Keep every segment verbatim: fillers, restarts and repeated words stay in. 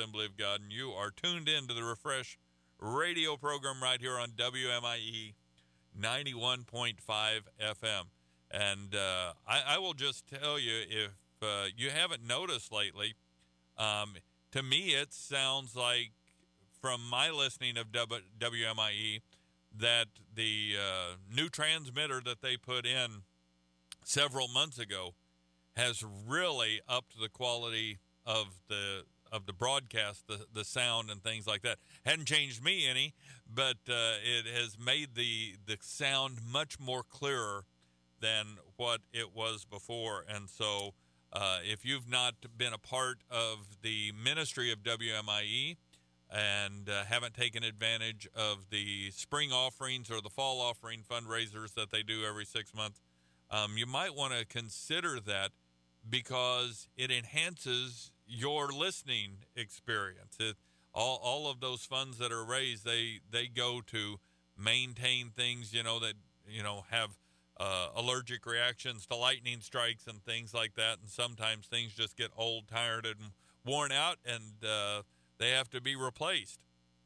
Assembly of God, and you are tuned in to the Refresh radio program right here on W M I E ninety-one point five F M. And uh, I, I will just tell you, if uh, you haven't noticed lately, um, to me it sounds like, from my listening of W M I E, that the uh, new transmitter that they put in several months ago has really upped the quality of the of the broadcast, the the sound and things like that. Hadn't changed me any, but uh, it has made the the sound much more clearer than what it was before. And so uh, if you've not been a part of the ministry of W M I E and uh, haven't taken advantage of the spring offerings or the fall offering fundraisers that they do every six months, um, you might want to consider that, because it enhances your listening experience. It, all all of those funds that are raised, they they go to maintain things, you know, that, you know, have uh, allergic reactions to lightning strikes and things like that. And sometimes things just get old, tired, and worn out, and uh, they have to be replaced.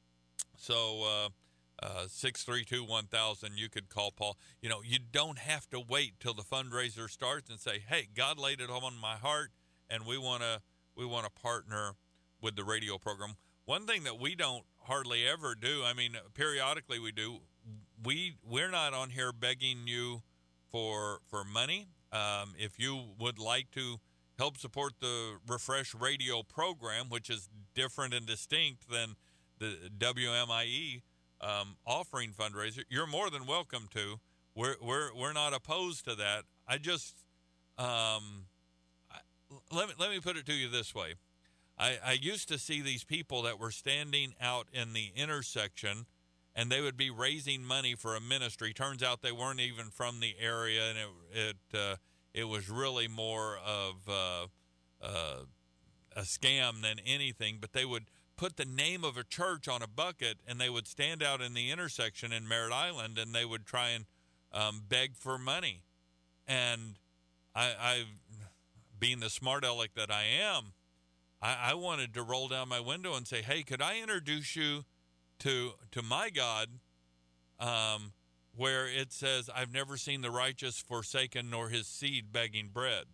So uh, uh, six three two, one thousand, you could call Paul. You know, you don't have to wait till the fundraiser starts and say, hey, God laid it on my heart, and we want to we want to partner with the radio program. One thing that we don't hardly ever do, I mean, periodically we do, we, we're not on here begging you for, for money. Um, if you would like to help support the Refresh radio program, which is different and distinct than the W M I E um, offering fundraiser, you're more than welcome to. We're we're we're not opposed to that. I just um, I, let me let me put it to you this way. I, I used to see these people that were standing out in the intersection, and they would be raising money for a ministry. Turns out they weren't even from the area, and it it uh, it was really more of uh, uh, a scam than anything. But they would put the name of a church on a bucket, and they would stand out in the intersection in Merritt Island, and they would try and um, beg for money. And I, I've, being the smart aleck that I am, I, I wanted to roll down my window and say, hey, could I introduce you to to my God, um, where it says, I've never seen the righteous forsaken nor his seed begging bread.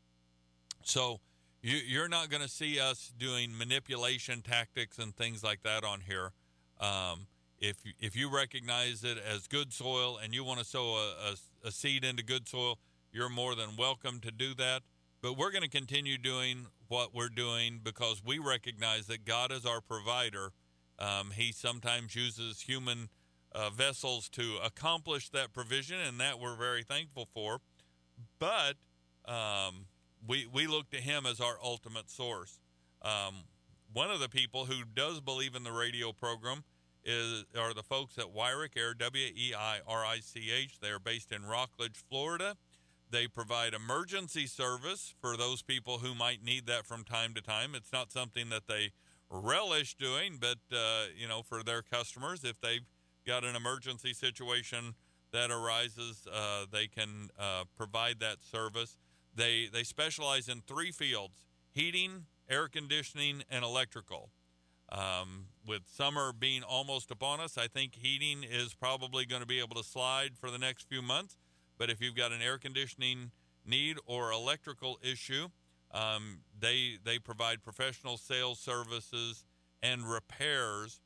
So you, you're not going to see us doing manipulation tactics and things like that on here. Um, if, if you recognize it as good soil and you want to sow a, a, a seed into good soil, you're more than welcome to do that. But we're going to continue doing what we're doing because we recognize that God is our provider. Um, he sometimes uses human uh, vessels to accomplish that provision, and that we're very thankful for. But um, we we look to him as our ultimate source. Um, one of the people who does believe in the radio program is are the folks at Weirich Air, W E I R I C H. They are based in Rockledge, Florida. They provide emergency service for those people who might need that from time to time. It's not something that they relish doing, but, uh, you know, for their customers, if they've got an emergency situation that arises, uh, they can uh, provide that service. They, they specialize in three fields: heating, air conditioning, and electrical. Um, with summer being almost upon us, I think heating is probably going to be able to slide for the next few months. But if you've got an air conditioning need or electrical issue, um, they they provide professional sales services and repairs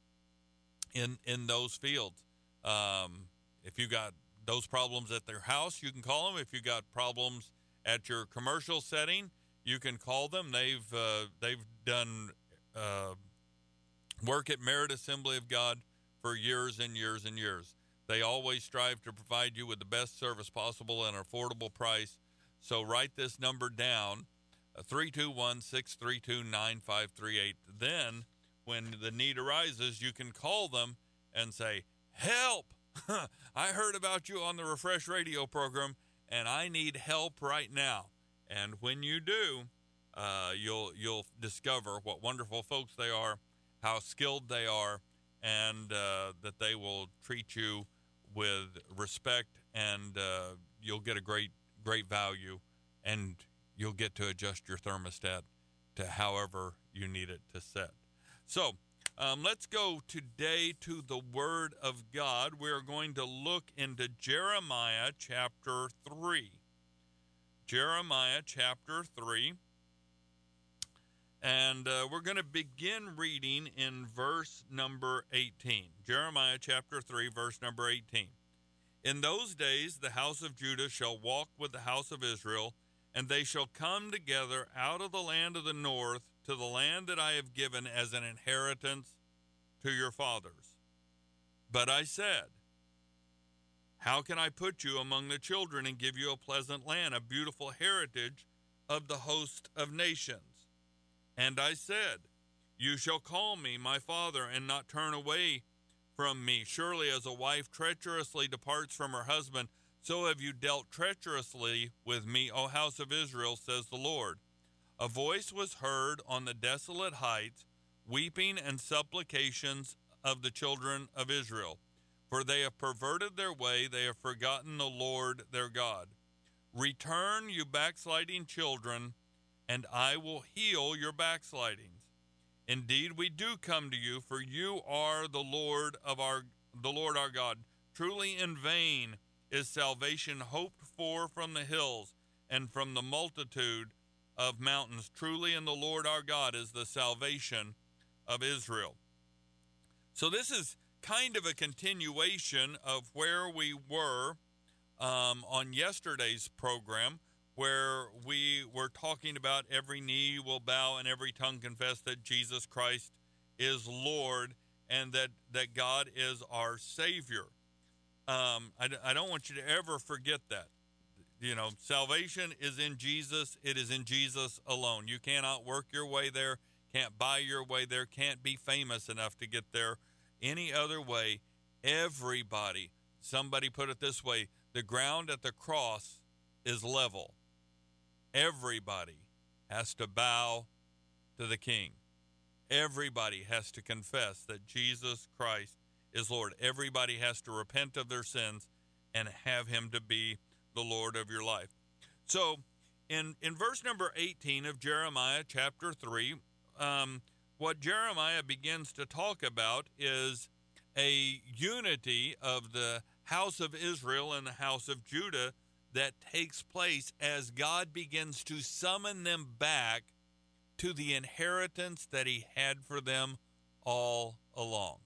in in those fields. Um, if you got those problems at their house, you can call them. If you got problems at your commercial setting, you can call them. They've uh, they've done uh, work at Merritt Assembly of God for years and years and years. They always strive to provide you with the best service possible at an affordable price. So write this number down, three two one, six three two, nine five three eight. Then, when the need arises, you can call them and say, help! I heard about you on the Refresh radio program, and I need help right now. And when you do, uh, you'll you'll discover what wonderful folks they are, how skilled they are, and uh, that they will treat you with respect, and uh, you'll get a great, great value, and you'll get to adjust your thermostat to however you need it to set. So um, let's go today to the Word of God. We're going to look into Jeremiah chapter three. Jeremiah chapter three. And uh, we're going to begin reading in verse number eighteen. Jeremiah chapter three, verse number eighteen. In those days the house of Judah shall walk with the house of Israel, and they shall come together out of the land of the north to the land that I have given as an inheritance to your fathers. But I said, how can I put you among the children and give you a pleasant land, a beautiful heritage of the host of nations? And I said, you shall call me my father and not turn away from me. Surely as a wife treacherously departs from her husband, so have you dealt treacherously with me, O house of Israel, says the Lord. A voice was heard on the desolate heights, weeping and supplications of the children of Israel. For they have perverted their way, they have forgotten the Lord their God. Return, you backsliding children, and I will heal your backslidings. Indeed, we do come to you, for you are the Lord of our the Lord our God. Truly in vain is salvation hoped for from the hills and from the multitude of mountains. Truly in the Lord our God is the salvation of Israel. So this is kind of a continuation of where we were um, on yesterday's program, where we were talking about every knee will bow and every tongue confess that Jesus Christ is Lord and that, that God is our Savior. Um, I, I don't want you to ever forget that. You know, salvation is in Jesus. It is in Jesus alone. You cannot work your way there, can't buy your way there, can't be famous enough to get there any other way. Everybody, somebody put it this way, the ground at the cross is level. Everybody has to bow to the King. Everybody has to confess that Jesus Christ is Lord. Everybody has to repent of their sins and have him to be the Lord of your life. So in, in verse number eighteen of Jeremiah chapter three, um, what Jeremiah begins to talk about is a unity of the house of Israel and the house of Judah that takes place as God begins to summon them back to the inheritance that he had for them all along.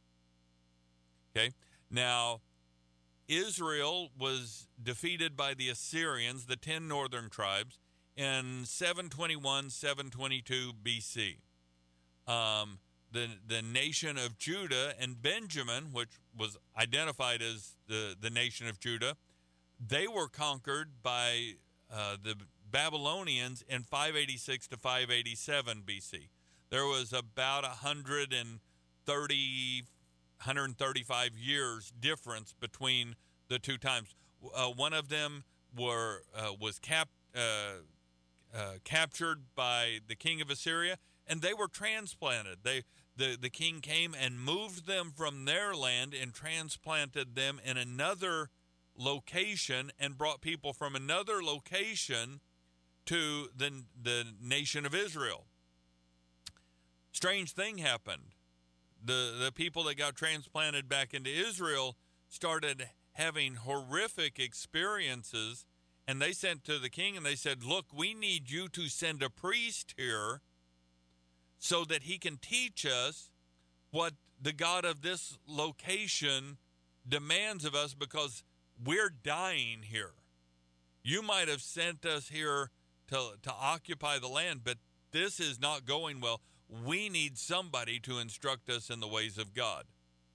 Okay, now Israel was defeated by the Assyrians, the ten northern tribes, in seven twenty-one, seven twenty-two B C. Um, the the nation of Judah and Benjamin, which was identified as the, the nation of Judah, they were conquered by uh, the Babylonians in five eighty-six to five eighty-seven B C. There was about one hundred thirty, one hundred thirty-five years difference between the two times. Uh, one of them were uh, was cap, uh, uh, captured by the king of Assyria, and they were transplanted. They the, the king came and moved them from their land and transplanted them in another location and brought people from another location to the, the nation of Israel. Strange thing happened. The, the people that got transplanted back into Israel started having horrific experiences, and they sent to the king and they said, look, we need you to send a priest here so that he can teach us what the God of this location demands of us, because we're dying here. You might have sent us here to, to occupy the land, but this is not going well. We need somebody to instruct us in the ways of God.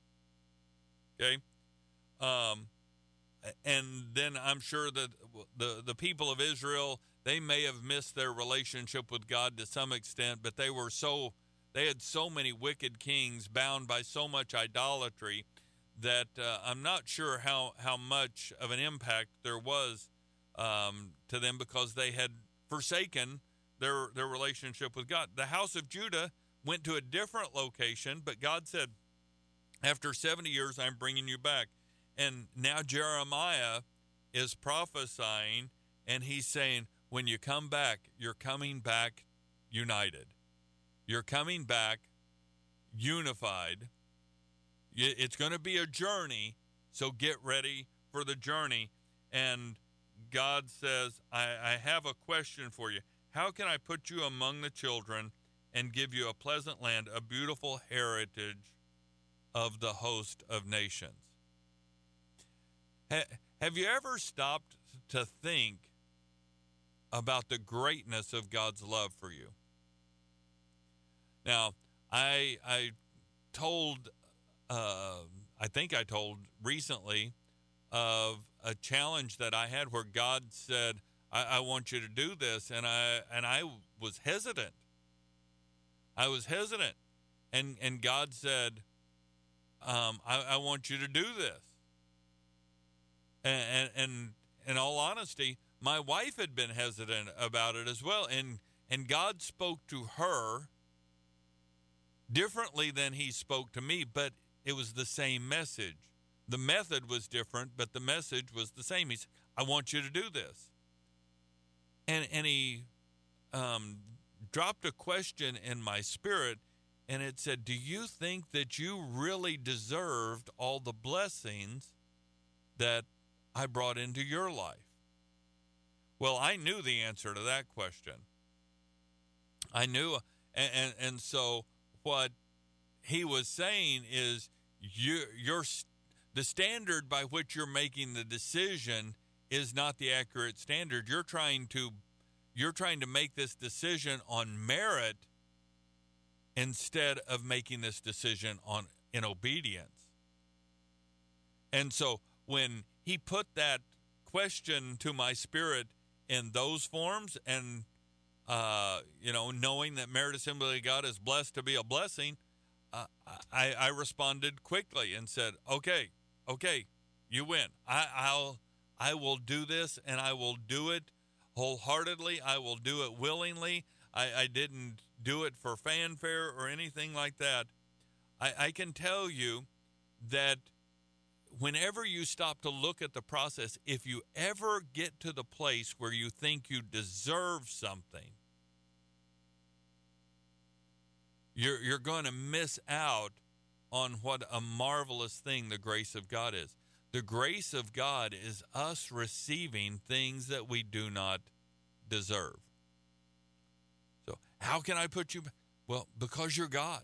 Okay? Um, and then I'm sure that the, the people of Israel, they may have missed their relationship with God to some extent, but they were so, they had so many wicked kings bound by so much idolatry that uh, I'm not sure how, how much of an impact there was um, to them, because they had forsaken their, their relationship with God. The house of Judah went to a different location, but God said, after seventy years, I'm bringing you back. And now Jeremiah is prophesying, and he's saying, when you come back, you're coming back united. You're coming back unified. It's going to be a journey, so get ready for the journey. And God says, I, I have a question for you. How can I put you among the children and give you a pleasant land, a beautiful heritage of the host of nations? Ha, have you ever stopped to think about the greatness of God's love for you? Now, I I told, uh, I think I told recently of a challenge that I had where God said, I, I want you to do this, and I and I was hesitant. I was hesitant, and and God said, um, I, I want you to do this. And, and and in all honesty, my wife had been hesitant about it as well, and and God spoke to her differently than he spoke to me, but it was the same message. The method was different, but the message was the same. He said, I want you to do this. And and he um, dropped a question in my spirit, and it said, do you think that you really deserved all the blessings that I brought into your life? Well, I knew the answer to that question. I knew, and, and, and so what he was saying is, you, you're, the standard by which you're making the decision is not the accurate standard. You're trying to, you're trying to make this decision on merit instead of making this decision on in obedience. And so when he put that question to my spirit in those forms, and uh, you know, knowing that Merit Assembly of God is blessed to be a blessing, uh, I, I responded quickly and said, "Okay, okay, you win. I, I'll, I will do this, and I will do it wholeheartedly. I will do it willingly. I, I didn't do it for fanfare or anything like that. I, I can tell you that whenever you stop to look at the process, if you ever get to the place where you think you deserve something, you're, you're going to miss out on what a marvelous thing the grace of God is. The grace of God is us receiving things that we do not deserve. So how can I put you? Well, because you're God.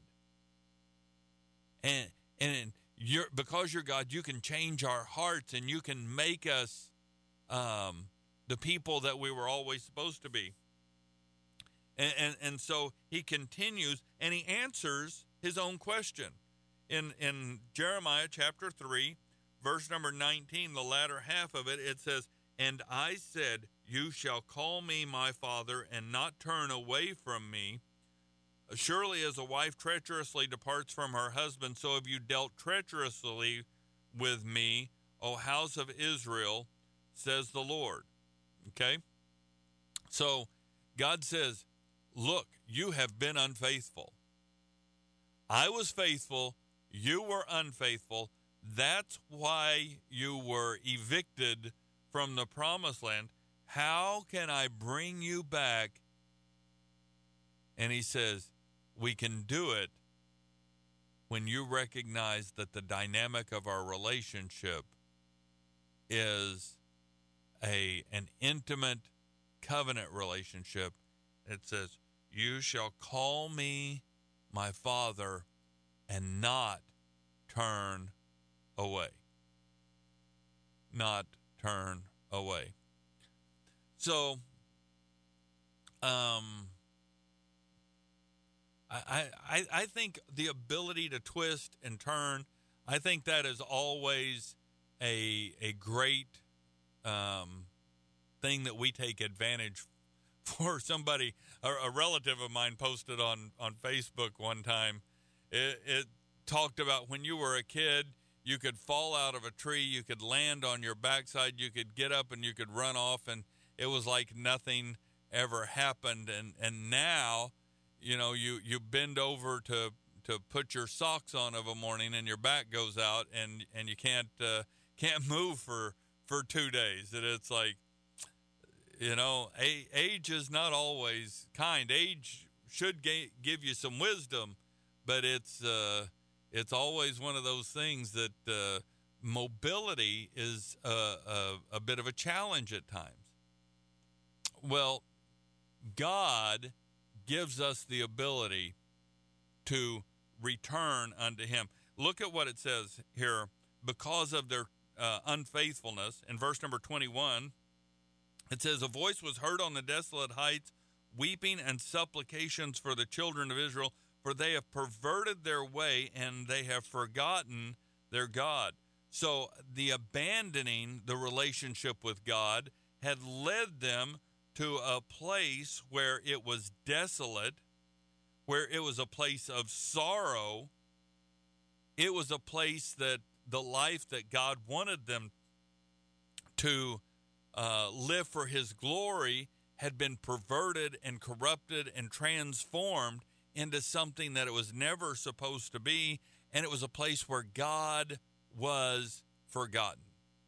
And, and you're, because you're God, you can change our hearts, and you can make us um, the people that we were always supposed to be. And, and, and so he continues, and he answers his own question. In, in Jeremiah chapter three, verse number nineteen, the latter half of it, it says, "And I said, you shall call me my father and not turn away from me. Surely as a wife treacherously departs from her husband, so have you dealt treacherously with me, O house of Israel, says the Lord." Okay? So God says, look, you have been unfaithful. I was faithful. You were unfaithful. That's why you were evicted from the promised land. How can I bring you back? And he says, we can do it when you recognize that the dynamic of our relationship is a an intimate covenant relationship. It says, you shall call me my father and not turn away. Not turn away. So, um, I, I, I think the ability to twist and turn, I think that is always a a great um, thing that we take advantage for. Somebody, a, a relative of mine posted on, on Facebook one time, it, it talked about when you were a kid, you could fall out of a tree, you could land on your backside, you could get up and you could run off, and it was like nothing ever happened. And, and now, you know, you, you bend over to, to put your socks on of a morning and your back goes out, and, and you can't uh, can't move for, for two days. And it's like, you know, age is not always kind. Age should ga- give you some wisdom, but it's uh, it's always one of those things that uh, mobility is a, a, a bit of a challenge at times. Well, God gives us the ability to return unto him. Look at what it says here. Because of their uh, unfaithfulness, in verse number twenty-one, it says, a voice was heard on the desolate heights, weeping and supplications for the children of Israel, for they have perverted their way and they have forgotten their God. So the abandoning the relationship with God had led them to a place where it was desolate, where it was a place of sorrow. It was a place that the life that God wanted them to uh, live for his glory had been perverted and corrupted and transformed into something that it was never supposed to be, and it was a place where God was forgotten.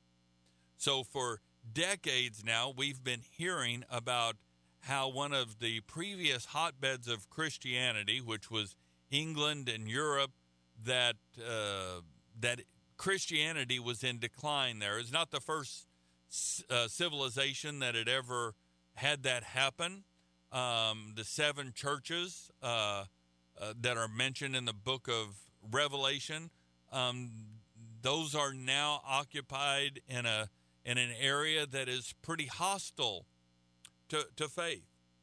So for decades now, we've been hearing about how one of the previous hotbeds of Christianity, which was England and Europe, that uh, that Christianity was in decline there. It's not the first uh, civilization that had ever had that happen. Um, the seven churches uh, uh, that are mentioned in the book of Revelation, um, those are now occupied in a in an area that is pretty hostile to to faith.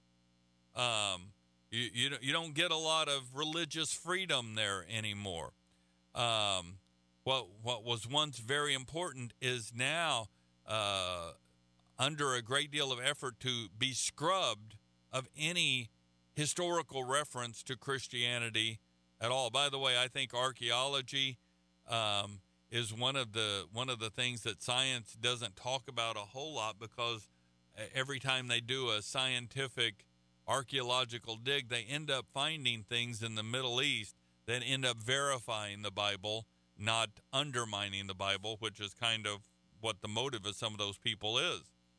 Um, you you you don't get a lot of religious freedom there anymore. Um, what what was once very important is now uh, under a great deal of effort to be scrubbed of any historical reference to Christianity at all. By the way, I think archaeology um, is one of the one of the things that science doesn't talk about a whole lot, because every time they do a scientific archaeological dig, they end up finding things in the Middle East that end up verifying the Bible, not undermining the Bible, which is kind of what the motive of some of those people is.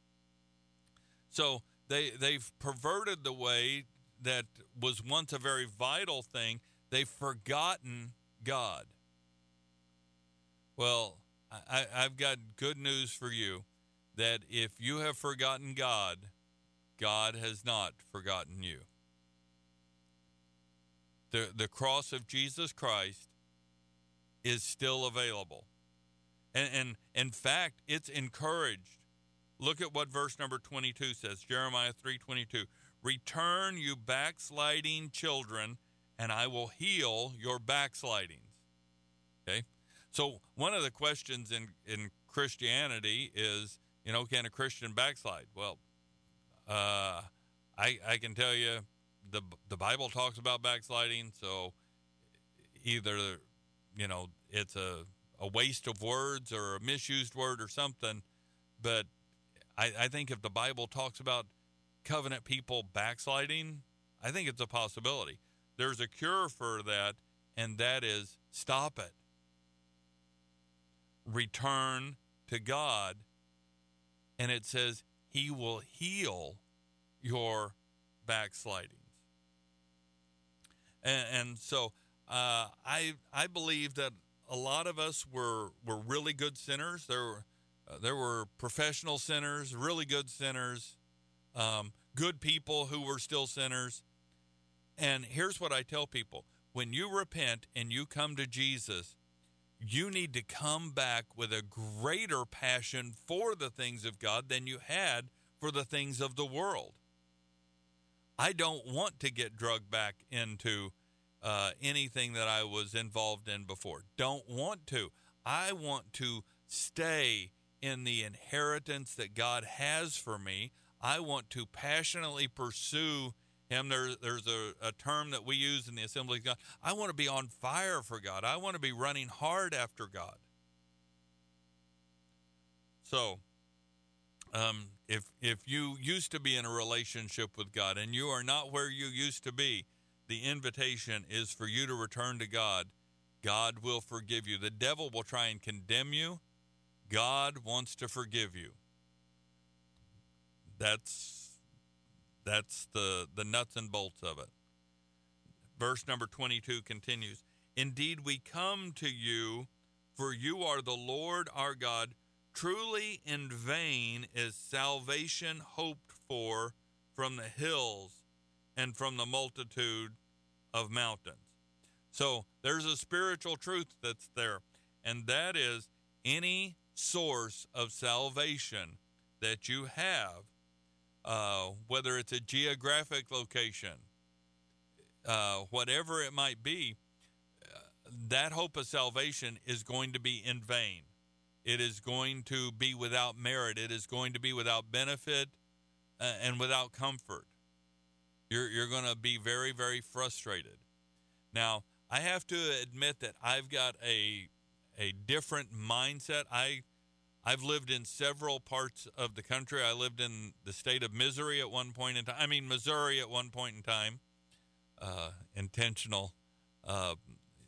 So they, they've perverted the way that was once a very vital thing. They've forgotten God. Well, I, I've got good news for you, that if you have forgotten God, God has not forgotten you. The, the cross of Jesus Christ is still available. And, and in fact, it's encouraged. Look at what verse number twenty-two says, Jeremiah three twenty-two. Return, you backsliding children, and I will heal your backslidings. Okay? So one of the questions in, in Christianity is, you know, can a Christian backslide? Well, uh, I I can tell you the the Bible talks about backsliding, so either, you know, it's a, a waste of words or a misused word or something, but I, I think if the Bible talks about covenant people backsliding, I think it's a possibility. There's a cure for that, and that is stop it. Return to God, and it says he will heal your backslidings. And, and so uh, I I believe that a lot of us were were really good sinners. There were uh, there were professional sinners, really good sinners, um, good people who were still sinners. And here's what I tell people: when you repent and you come to Jesus, you need to come back with a greater passion for the things of God than you had for the things of the world. I don't want to get drugged back into uh, anything that I was involved in before. Don't want to. I want to stay in the inheritance that God has for me. I want to passionately pursue him. There, there's a, a term that we use in the Assembly of God. I want to be on fire for God. I want to be running hard after God. So, um, if if you used to be in a relationship with God and you are not where you used to be, the invitation is for you to return to God. God will forgive you. The devil will try and condemn you. God wants to forgive you. That's that's the, the nuts and bolts of it. verse number twenty-two continues, indeed, we come to you, for you are the Lord our God. Truly in vain is salvation hoped for from the hills and from the multitude of mountains. So there's a spiritual truth that's there, and that is any source of salvation that you have, uh, whether it's a geographic location, uh, whatever it might be, uh, that hope of salvation is going to be in vain. It is going to be without merit. It is going to be without benefit uh, and without comfort. You're, you're going to be very, very frustrated. Now, I have to admit that I've got a a different mindset. I, I've lived in several parts of the country. I lived in the state of Missouri at one point in time. I mean, Missouri at one point in time. Uh, intentional uh,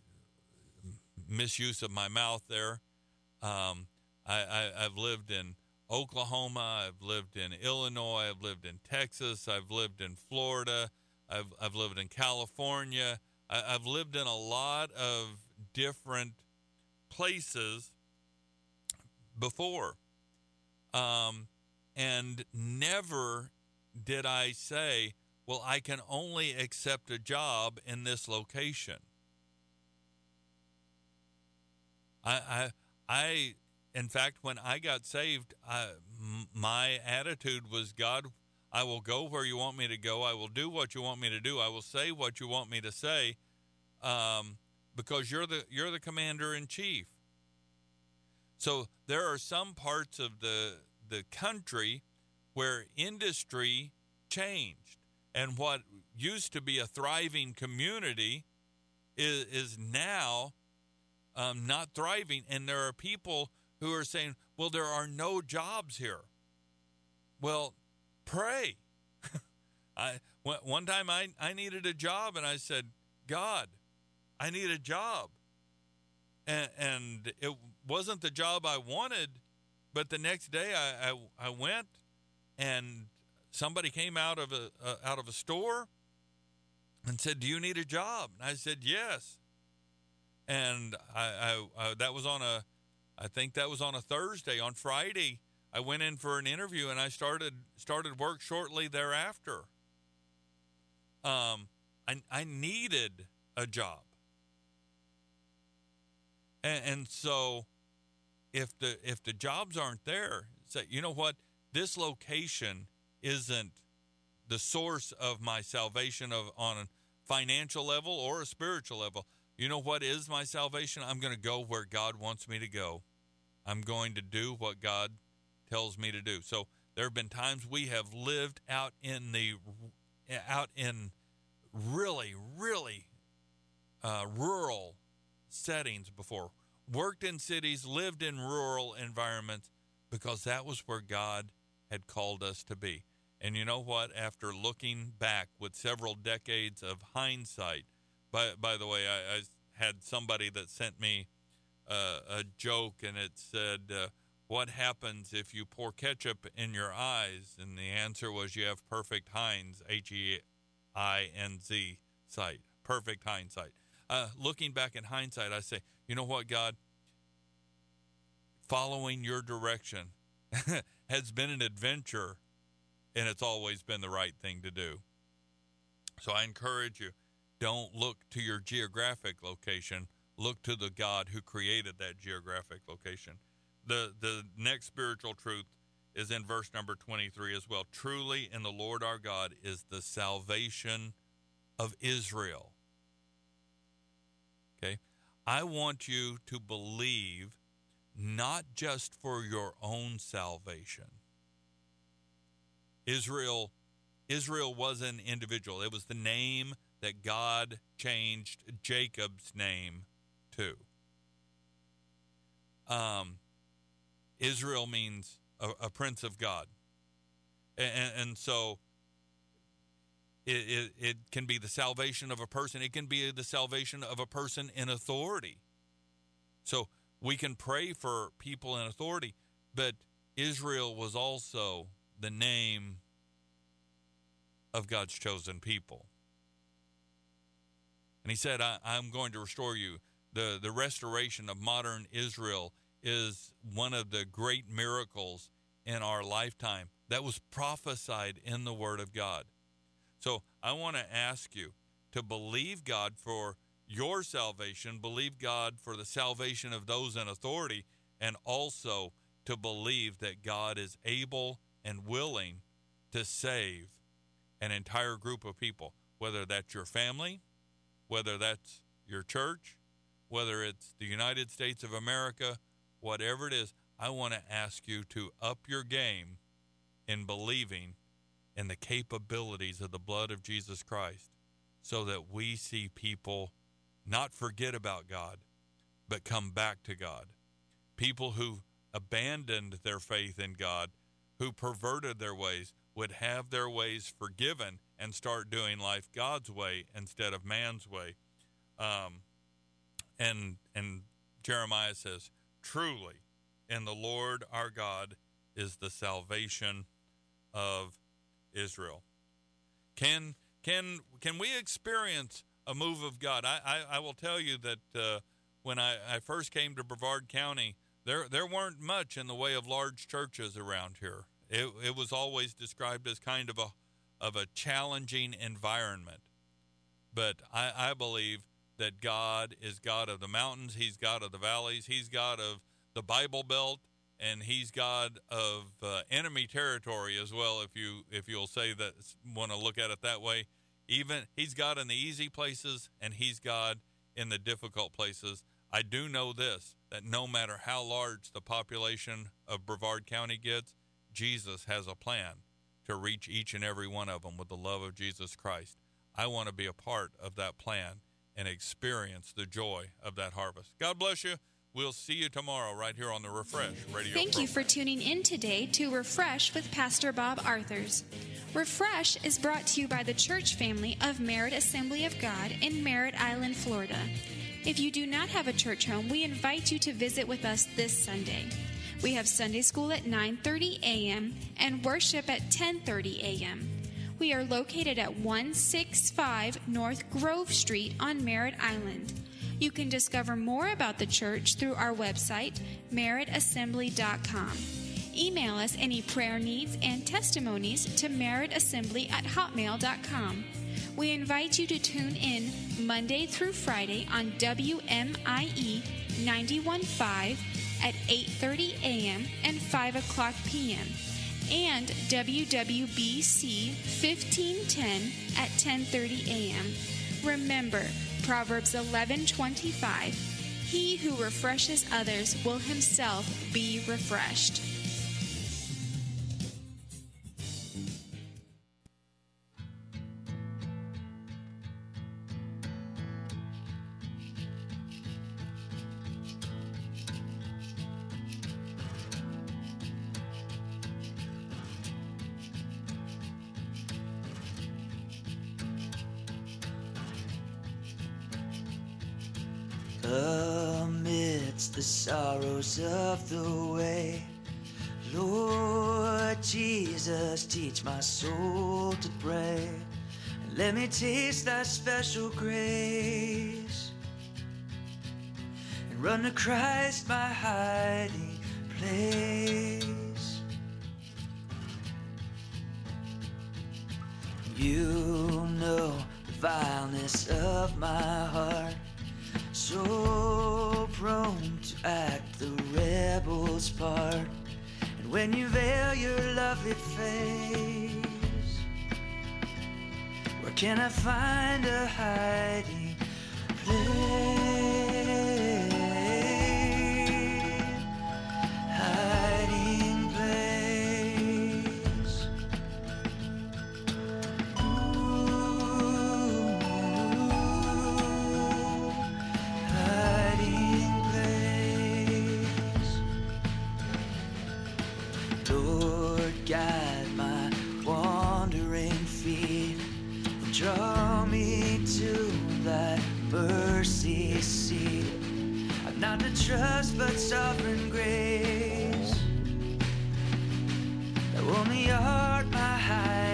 misuse of my mouth there. Um, I, I, I've lived in Oklahoma. I've lived in Illinois. I've lived in Texas. I've lived in Florida. I've I've lived in California. I, I've lived in a lot of different places before, um, and never did I say, well, I can only accept a job in this location. I, I, I in fact, when I got saved, I, m- my attitude was, God, I will go where you want me to go. I will do what you want me to do. I will say what you want me to say, um, because you're the you're the commander in chief. So there are some parts of the the country where industry changed, and what used to be a thriving community is is now um, not thriving. And there are people who are saying, "Well, there are no jobs here." Well, pray. I one time I I needed a job, and I said, God, I need a job, and and it wasn't the job I wanted, but the next day I I, I went, and somebody came out of a uh, out of a store and said, "Do you need a job?" And I said, "Yes." And I, I, I that was on a, I think that was on a Thursday. On Friday, I went in for an interview, and I started started work shortly thereafter. Um, I I needed a job, and, and so if the if the jobs aren't there, say, you know what, this location isn't the source of my salvation of on a financial level or a spiritual level. You know what is my salvation? I'm going to go where God wants me to go. I'm going to do what God tells me to do. So there have been times we have lived out in the out in really, really uh, rural settings before. Worked in cities, lived in rural environments, because that was where God had called us to be. And you know what? After looking back with several decades of hindsight, by by the way, I, I had somebody that sent me uh, a joke, and it said, uh, what happens if you pour ketchup in your eyes? And the answer was, you have perfect Heinz, H E I N Z sight, perfect hindsight. Uh, looking back in hindsight, I say, you know what, God? Following your direction has been an adventure, and it's always been the right thing to do. So I encourage you, don't look to your geographic location. Look to the God who created that geographic location. The, the next spiritual truth is in verse number twenty-three as well. Truly in the Lord our God is the salvation of Israel. Okay? I want you to believe not just for your own salvation. Israel, Israel was an individual. It was the name that God changed Jacob's name to. Um, Israel means a, a prince of God. And, and so it, it, it can be the salvation of a person. It can be the salvation of a person in authority. So we can pray for people in authority, but Israel was also the name of God's chosen people. And he said, I, I'm going to restore you. The, the restoration of modern Israel is one of the great miracles in our lifetime that was prophesied in the Word of God. So I want to ask you to believe God for your salvation, believe God for the salvation of those in authority, and also to believe that God is able and willing to save an entire group of people, whether that's your family, whether that's your church, whether it's the United States of America, whatever it is. I want to ask you to up your game in believing in the capabilities of the blood of Jesus Christ so that we see people not forget about God, but come back to God. People who abandoned their faith in God, who perverted their ways, would have their ways forgiven and start doing life God's way instead of man's way. Um, and and Jeremiah says, truly, in the Lord our God is the salvation of Israel. Can can can we experience a move of God? I, I, I will tell you that uh, when I, I first came to Brevard County, there there weren't much in the way of large churches around here. It it was always described as kind of a of a challenging environment. But I, I believe that God is God of the mountains, He's God of the valleys, He's God of the Bible Belt, and He's God of uh, enemy territory as well, if you if you'll say that, want to look at it that way. Even He's God in the easy places, and He's God in the difficult places. I do know this, that no matter how large the population of Brevard County gets, Jesus has a plan to reach each and every one of them with the love of Jesus Christ. I want to be a part of that plan and experience the joy of that harvest. God bless you. We'll see you tomorrow right here on the Refresh Radio Thank program. you for tuning in today to Refresh with Pastor Bob Arthurs. Refresh is brought to you by the church family of Merritt Assembly of God in Merritt Island, Florida. If you do not have a church home, we invite you to visit with us this Sunday. We have Sunday school at nine thirty a.m. and worship at ten thirty a.m. We are located at one sixty-five North Grove Street on Merritt Island. You can discover more about the church through our website, merritt assembly dot com. Email us any prayer needs and testimonies to merritt assembly at hotmail dot com. We invite you to tune in Monday through Friday on W M I E ninety-one point five at eight thirty a.m. and five o'clock p.m. and W W B C fifteen ten at ten thirty a.m. Remember, Proverbs eleven twenty-five, he who refreshes others will himself be refreshed. Amidst the sorrows of the way, Lord Jesus, teach my soul to pray. And let me taste thy special grace and run to Christ, my hiding place. You know the vileness of my heart, so prone to act the rebel's part. And when you veil your lovely face, where can I find a hiding place? Hiding place. Ooh, hiding place. Lord, guide my wandering feet, and draw me to thy mercy seat. I've not to trust but sovereign grace, thou only art my high